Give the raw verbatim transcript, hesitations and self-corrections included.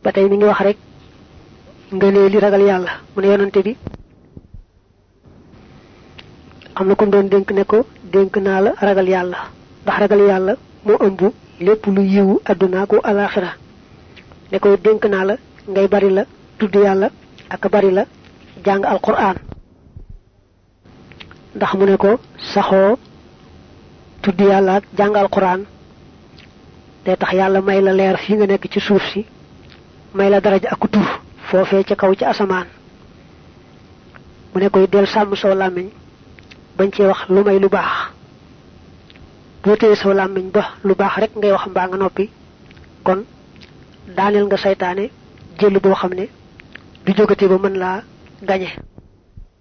batay mi ngi wax rek ngënee li ragal yalla mu ne yonante bi amna ko doon denk ne ko denk na la ragal yalla ndax ragal yalla mo ëmbu lepp lu yiwu aduna ko alakhirah ne ko denk na la ngay bari la tuddu yalla ak bari la jang alquran ndax mu ne ko saxo tuddu yalla ak jang alquran day tax yalla may la leer fi nga nek ci suuf si may la daraja ak tur fofé ci kaw ci asaman mu ne koy del sam so lamiñ bañ ci wax lu may lu baax bo téye so lamiñ ba lu baax rek ngay wax mba nga nopi kon daanel nga saytaane jël bo xamné du jogati ba mën la gañe